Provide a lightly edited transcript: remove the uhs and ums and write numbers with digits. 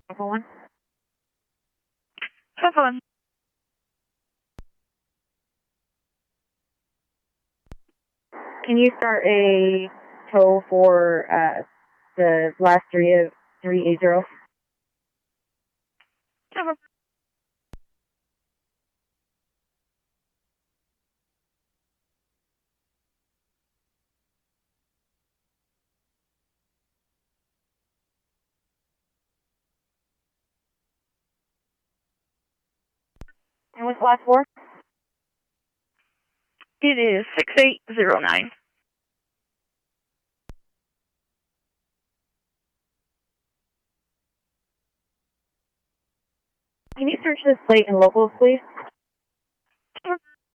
1. Have fun. Can you start a tow for the last 380? Have fun. And what's the last 4? It is 6809. Can you search this plate in locals, please?